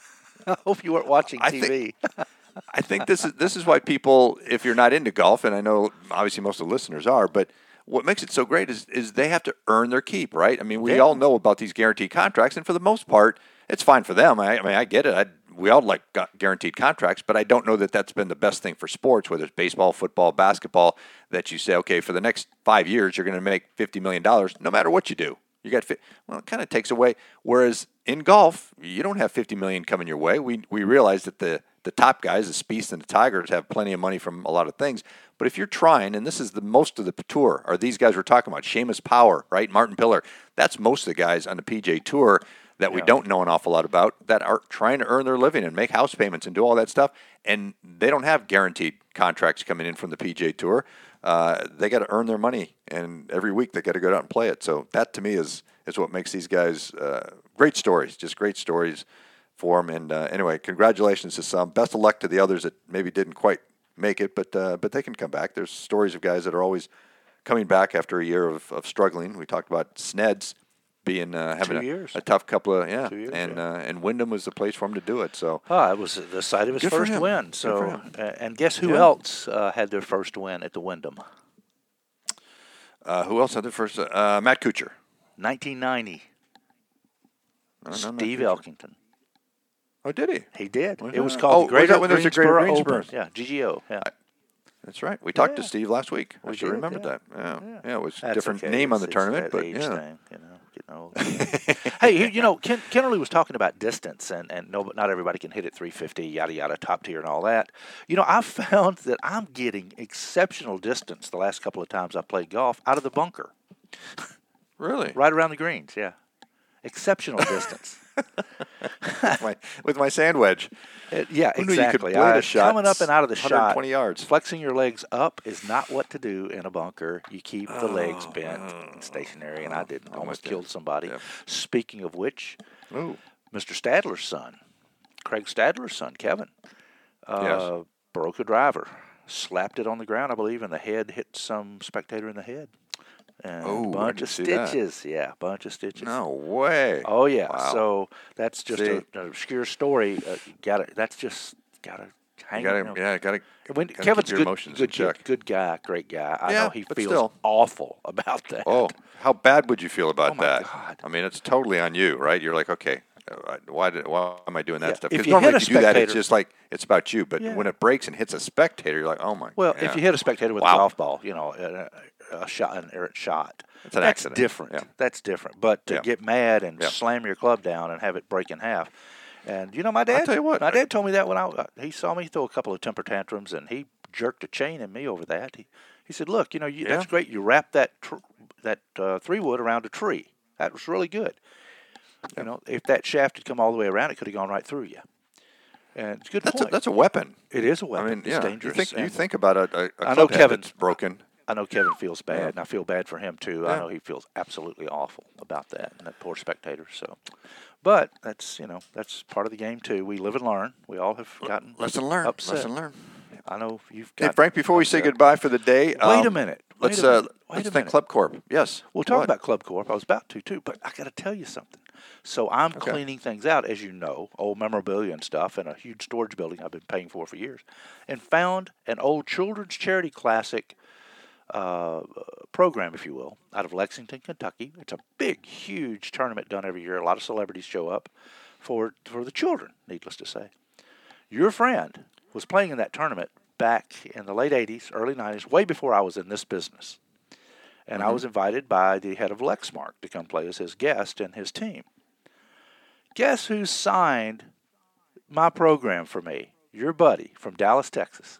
Speaker 1: I hope you weren't watching
Speaker 3: I
Speaker 1: T
Speaker 3: think-
Speaker 1: V."
Speaker 3: I think this is this is why people, if you're not into golf, and I know obviously most of the listeners are, but what makes it so great is is they have to earn their keep, right? I mean, we
Speaker 1: Yeah.
Speaker 3: all know about these guaranteed contracts, and for the most part, it's fine for them. I, I mean, I get it. I, we all like gu- guaranteed contracts, but I don't know that that's been the best thing for sports, whether it's baseball, football, basketball, that you say, okay, for the next five years, you're going to make fifty million dollars no matter what you do. You got fi- well, it kind of takes away. Whereas in golf, you don't have fifty million dollars coming your way. We we realize that the the top guys, the Spieth and the Tigers, have plenty of money from a lot of things. But if you're trying, and this is the most of the tour, are these guys we're talking about, Seamus Power, right, Martin Pillar, that's most of the guys on the P G A Tour that we
Speaker 1: Yeah.
Speaker 3: don't know an awful lot about that are trying to earn their living and make house payments and do all that stuff. And they don't have guaranteed contracts coming in from the P G A Tour. Uh, they got to earn their money, and every week they got to go out and play it. So that to me is is what makes these guys uh, great stories, just great stories for them. And uh, anyway, congratulations to some. Best of luck to the others that maybe didn't quite make it, but uh, but they can come back. There's stories of guys that are always coming back after a year of, of struggling. We talked about Sneds being uh, having
Speaker 1: Two
Speaker 3: a,
Speaker 1: years.
Speaker 3: a tough couple of yeah,
Speaker 1: Two years,
Speaker 3: and
Speaker 1: yeah.
Speaker 3: Uh, and Wyndham was the place for him to do it. So
Speaker 1: Oh, it was the site of his
Speaker 3: Good for
Speaker 1: first
Speaker 3: him.
Speaker 1: win.
Speaker 3: Good
Speaker 1: So,
Speaker 3: for him.
Speaker 1: uh, and guess who
Speaker 3: Yeah.
Speaker 1: else uh, had their first win at the Wyndham?
Speaker 3: uh, who else had the first? Uh, Matt Kuchar.
Speaker 1: nineteen ninety.
Speaker 3: No, no, Matt
Speaker 1: Steve
Speaker 3: Kuchar.
Speaker 1: Elkington.
Speaker 3: Oh, did he?
Speaker 1: He did.
Speaker 3: Was
Speaker 1: It was
Speaker 3: that-
Speaker 1: called
Speaker 3: oh,
Speaker 1: the
Speaker 3: was
Speaker 1: Greater
Speaker 3: that when there was a Greater
Speaker 1: Greensboro Open.
Speaker 3: Greensboro?
Speaker 1: Yeah, G G O. Yeah.
Speaker 3: That's right. We talked to
Speaker 1: Yeah.
Speaker 3: Steve last week. I
Speaker 1: We
Speaker 3: should
Speaker 1: did,
Speaker 3: remember
Speaker 1: yeah.
Speaker 3: that. Yeah.
Speaker 1: Yeah.
Speaker 3: yeah, it was a
Speaker 1: That's
Speaker 3: different
Speaker 1: okay.
Speaker 3: name on the
Speaker 1: It's- it's
Speaker 3: tournament,
Speaker 1: that
Speaker 3: but
Speaker 1: age
Speaker 3: yeah.
Speaker 1: thing, you know, getting old. Hey, you- you know, Ken, Kennerly was talking about distance, and, and no, not everybody can hit it three fifty, yada, yada, top tier and all that. You know, I've found that I'm getting exceptional distance the last couple of times I played golf out of the bunker,
Speaker 3: Really?
Speaker 1: right around the greens, yeah. Exceptional distance.
Speaker 3: with, my, with my sand wedge.
Speaker 1: It- yeah,
Speaker 3: Who knew you could
Speaker 1: exactly.
Speaker 3: blade a
Speaker 1: I-
Speaker 3: shot
Speaker 1: coming up and out of the
Speaker 3: one hundred twenty
Speaker 1: shot,
Speaker 3: yards.
Speaker 1: flexing your legs up is not what to do in a bunker. You keep the legs
Speaker 3: Oh,
Speaker 1: bent
Speaker 3: oh,
Speaker 1: and stationary, and I did
Speaker 3: I'm
Speaker 1: almost
Speaker 3: with you.
Speaker 1: killed somebody.
Speaker 3: Yep.
Speaker 1: Speaking of which,
Speaker 3: Ooh.
Speaker 1: Mister Stadler's son, Craig Stadler's son, Kevin, uh,
Speaker 3: Yes.
Speaker 1: broke a driver, slapped it on the ground, I believe, and the head hit some spectator in the head. And
Speaker 3: Oh, I
Speaker 1: a bunch
Speaker 3: didn't
Speaker 1: of
Speaker 3: see that.
Speaker 1: stitches. Yeah, bunch of stitches.
Speaker 3: No way.
Speaker 1: Oh yeah.
Speaker 3: Wow.
Speaker 1: So that's just
Speaker 3: See?
Speaker 1: a, an obscure story. Uh, you gotta. That's just gotta hang.
Speaker 3: You gotta,
Speaker 1: you know.
Speaker 3: yeah, gotta.
Speaker 1: When
Speaker 3: gotta
Speaker 1: Kevin's
Speaker 3: keep your
Speaker 1: good,
Speaker 3: emotions
Speaker 1: good
Speaker 3: in check.
Speaker 1: kid, good guy, great guy. I
Speaker 3: Yeah,
Speaker 1: know he
Speaker 3: but
Speaker 1: feels
Speaker 3: still.
Speaker 1: awful about that.
Speaker 3: Oh, how bad would you feel about
Speaker 1: Oh, my
Speaker 3: that?
Speaker 1: God.
Speaker 3: I mean, it's totally on you, right? You're like, okay, uh, why did why am I doing that
Speaker 1: Yeah,
Speaker 3: stuff?
Speaker 1: if
Speaker 3: Because
Speaker 1: you
Speaker 3: normally
Speaker 1: hit
Speaker 3: if
Speaker 1: a
Speaker 3: you do that, it's
Speaker 1: spectator-
Speaker 3: just like it's about you. But
Speaker 1: Yeah.
Speaker 3: when it breaks and hits a spectator, you're like, oh my.
Speaker 1: Well,
Speaker 3: yeah.
Speaker 1: if you hit a spectator with
Speaker 3: Wow.
Speaker 1: a golf ball, you know, a, a shot, an errant shot,
Speaker 3: It's an
Speaker 1: that's
Speaker 3: accident.
Speaker 1: different.
Speaker 3: Yeah.
Speaker 1: That's different. But to
Speaker 3: Yeah.
Speaker 1: get mad and
Speaker 3: Yeah.
Speaker 1: slam your club down and have it break in half, and you know, my dad.
Speaker 3: tell you what,
Speaker 1: my
Speaker 3: I-
Speaker 1: dad told me that when I uh, he saw me throw a couple of temper tantrums, and he jerked a chain at me over that. He he said, "Look, you know, you, that's
Speaker 3: Yeah.
Speaker 1: great. You wrapped that tr- that uh, three wood around a tree. That was really good. You know, if that shaft had come all the way around, it could have gone right through you. And it's a good
Speaker 3: that's a,
Speaker 1: point.
Speaker 3: that's a weapon.
Speaker 1: It is a
Speaker 3: I
Speaker 1: weapon.
Speaker 3: mean,
Speaker 1: it's
Speaker 3: yeah.
Speaker 1: dangerous.
Speaker 3: You think you
Speaker 1: and-
Speaker 3: think about a, a, a
Speaker 1: I know
Speaker 3: club head
Speaker 1: Kevin-
Speaker 3: that's broken.
Speaker 1: I know Kevin feels bad,
Speaker 3: Yeah.
Speaker 1: and I feel bad for him too. I
Speaker 3: Yeah.
Speaker 1: know he feels absolutely awful about that, and that poor spectator. So, but that's you know that's part of the game too. We live and learn. We all have gotten
Speaker 3: Lesson learned.
Speaker 1: upset.
Speaker 3: Lesson learned.
Speaker 1: I know you've.
Speaker 3: Hey
Speaker 1: Got
Speaker 3: Frank, before we say
Speaker 1: upset.
Speaker 3: goodbye for the day,
Speaker 1: Wait
Speaker 3: um,
Speaker 1: a minute. Wait
Speaker 3: Let's
Speaker 1: a minute.
Speaker 3: uh,
Speaker 1: Wait
Speaker 3: let's
Speaker 1: a
Speaker 3: thank
Speaker 1: minute.
Speaker 3: Club Corp. Yes.
Speaker 1: We'll talk
Speaker 3: What?
Speaker 1: about Club Corp. I was about to too, but I got to tell you something. So I'm
Speaker 3: Okay.
Speaker 1: cleaning things out, as you know, old memorabilia and stuff, in a huge storage building I've been paying for for years, and found an old children's charity classic uh, program, if you will, out of Lexington, Kentucky. It's a big, huge tournament done every year. A lot of celebrities show up for for the children. Needless to say, your friend was playing in that tournament back in the late eighties, early nineties, way before I was in this business. And I was invited by the head of Lexmark to come play as his guest and his team. Guess who signed my program for me? Your buddy from Dallas, Texas.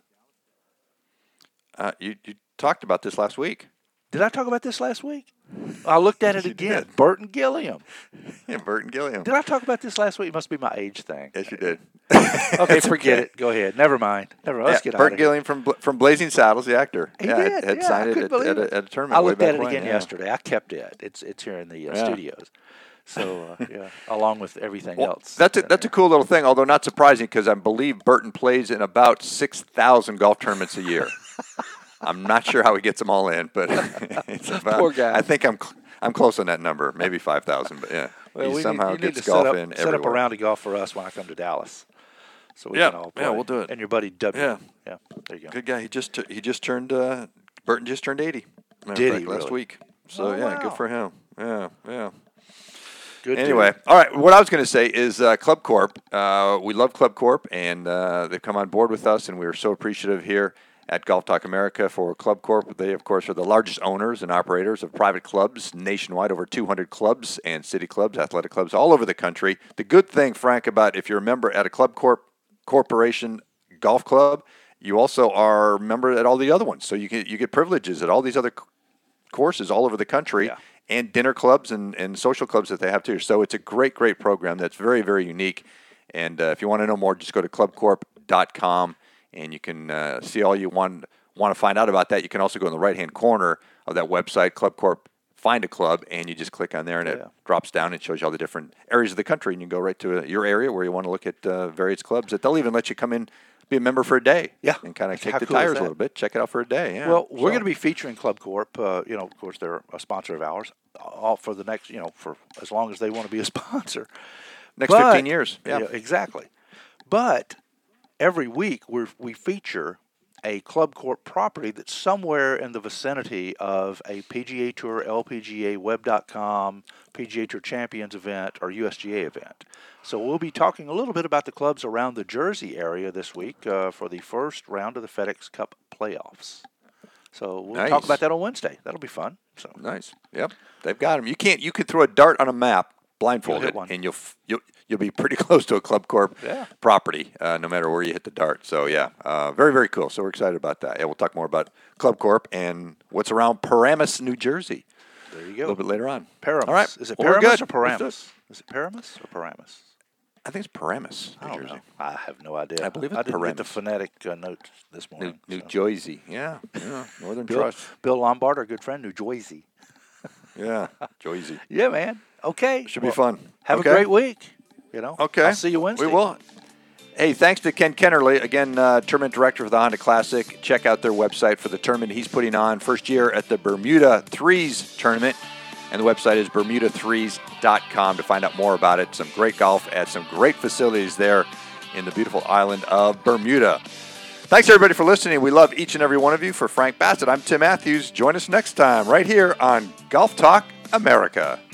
Speaker 3: Uh, you you talked about this last week.
Speaker 1: Did I talk about this last week? I looked at it
Speaker 3: You
Speaker 1: again.
Speaker 3: did.
Speaker 1: Burton Gilliam.
Speaker 3: Yeah, Burton Gilliam.
Speaker 1: Did I talk about this last week? It must be my age thing.
Speaker 3: Yes, you did.
Speaker 1: Okay, forget it. Go ahead. Never mind. Never mind. Let's
Speaker 3: Yeah,
Speaker 1: get out
Speaker 3: Burton
Speaker 1: of here.
Speaker 3: Gilliam from Bla- from Blazing Saddles, the actor.
Speaker 1: He
Speaker 3: yeah,
Speaker 1: did.
Speaker 3: Had, had
Speaker 1: yeah,
Speaker 3: signed
Speaker 1: I
Speaker 3: it
Speaker 1: couldn't
Speaker 3: at,
Speaker 1: believe
Speaker 3: at,
Speaker 1: it.
Speaker 3: a, at a tournament.
Speaker 1: I
Speaker 3: way
Speaker 1: looked
Speaker 3: back
Speaker 1: at it
Speaker 3: when,
Speaker 1: again
Speaker 3: yeah.
Speaker 1: yesterday. I kept it. It's it's here in the uh,
Speaker 3: Yeah.
Speaker 1: studios. So uh, yeah, along with everything
Speaker 3: Well,
Speaker 1: else.
Speaker 3: that's a, that's a cool little thing, although not surprising because I believe Burton plays in about six thousand golf tournaments a year. I'm not sure how he gets them all in, but it's about,
Speaker 1: Poor guy.
Speaker 3: I think I'm cl- I'm close on that number, maybe five thousand, but yeah,
Speaker 1: Well,
Speaker 3: he
Speaker 1: we
Speaker 3: somehow
Speaker 1: need, you need
Speaker 3: gets
Speaker 1: to
Speaker 3: golf
Speaker 1: set up,
Speaker 3: in
Speaker 1: set up a
Speaker 3: everywhere.
Speaker 1: round of golf for us when I come to Dallas, so we
Speaker 3: Yeah,
Speaker 1: can all
Speaker 3: yeah,
Speaker 1: play.
Speaker 3: we'll do it.
Speaker 1: And your buddy W.
Speaker 3: Yeah.
Speaker 1: yeah. There you go.
Speaker 3: Good guy. He just tu- he just turned uh, Burton just turned eighty. Matter
Speaker 1: Did
Speaker 3: of
Speaker 1: he
Speaker 3: fact, last
Speaker 1: really?
Speaker 3: week. So,
Speaker 1: Oh,
Speaker 3: yeah,
Speaker 1: wow.
Speaker 3: good for him. Yeah, yeah.
Speaker 1: Good.
Speaker 3: Anyway,
Speaker 1: dude.
Speaker 3: all right. What I was going to say is uh, Club Corp. Uh, we love Club Corp, and uh, they've come on board with us, and we are so appreciative here at Golf Talk America for Club Corp. They, of course, are the largest owners and operators of private clubs nationwide, over two hundred clubs and city clubs, athletic clubs all over the country. The good thing, Frank, about if you're a member at a Club Corp Corporation golf club, you also are a member at all the other ones. So you get, you get privileges at all these other c- courses all over the country.
Speaker 1: Yeah.
Speaker 3: And dinner clubs and, and social clubs that they have too. So it's a great, great program that's very, very unique. And uh, if you want to know more, just go to club corp dot com and you can uh, see all you want want to find out about that. You can also go in the right-hand corner of that website, Club Corp, find a club, and you just click on there and it
Speaker 1: Yeah.
Speaker 3: drops down and shows you all the different areas of the country. And you can go right to uh, your area where you want to look at uh, various clubs. That they'll even let you come in, be a member for a day.
Speaker 1: Yeah.
Speaker 3: And kind of kick
Speaker 1: How
Speaker 3: the
Speaker 1: cool is
Speaker 3: tires a
Speaker 1: that?
Speaker 3: little bit. Check it out for a day. Yeah.
Speaker 1: Well, we're
Speaker 3: So-
Speaker 1: going to be featuring Club Corp. Uh, you know, of course, they're a sponsor of ours. All for the next, you know, for as long as they want to be a sponsor.
Speaker 3: next
Speaker 1: But-
Speaker 3: fifteen years. Yeah.
Speaker 1: exactly. But every week we we feature a Club Corp property that's somewhere in the vicinity of a P G A Tour, L P G A, web dot com, P G A Tour Champions event, or U S G A event. So we'll be talking a little bit about the clubs around the Jersey area this week uh, for the first round of the FedEx Cup playoffs. So we'll
Speaker 3: Nice.
Speaker 1: talk about that on Wednesday. That'll be fun. So
Speaker 3: Nice. Yep. They've got them. You can't. You could throw a dart on a map blindfolded,
Speaker 1: one.
Speaker 3: and you'll f- you'll you'll be pretty close to a Club Corp
Speaker 1: Yeah.
Speaker 3: property, uh, no matter where you hit the dart. So yeah, uh, very very cool. So we're excited about that. Yeah, we'll talk more about Club Corp and what's around Paramus, New Jersey,
Speaker 1: there you
Speaker 3: a
Speaker 1: go.
Speaker 3: little bit later on.
Speaker 1: Paramus.
Speaker 3: All right.
Speaker 1: Is it
Speaker 3: Well, we're
Speaker 1: Paramus
Speaker 3: good.
Speaker 1: or
Speaker 3: Let's do
Speaker 1: Paramus? Is it Paramus or Paramus?
Speaker 3: I think it's Paramus,
Speaker 1: I
Speaker 3: New
Speaker 1: don't
Speaker 3: Jersey.
Speaker 1: know. I have no idea.
Speaker 3: I believe it's
Speaker 1: I didn't get the
Speaker 3: Paramus.
Speaker 1: phonetic uh, notes this
Speaker 3: New,
Speaker 1: morning.
Speaker 3: New
Speaker 1: so.
Speaker 3: Jersey. Yeah. Yeah. Northern
Speaker 1: Bill,
Speaker 3: Trust.
Speaker 1: Bill Lombard, our good friend, New Jersey.
Speaker 3: Yeah. Jersey.
Speaker 1: Yeah, man. Okay.
Speaker 3: Should
Speaker 1: Well,
Speaker 3: be fun.
Speaker 1: Have
Speaker 3: Okay.
Speaker 1: a great week. You know.
Speaker 3: Okay.
Speaker 1: I'll see you Wednesday.
Speaker 3: We will. Hey, thanks to Ken Kennerly, again, uh, tournament director for the Honda Classic. Check out their website for the tournament he's putting on. First year at the Bermuda Threes tournament. And the website is bermuda threes dot com to find out more about it. Some great golf at some great facilities there in the beautiful island of Bermuda. Thanks, everybody, for listening. We love each and every one of you. For Frank Bassett, I'm Tim Matthews. Join us next time right here on Golf Talk America.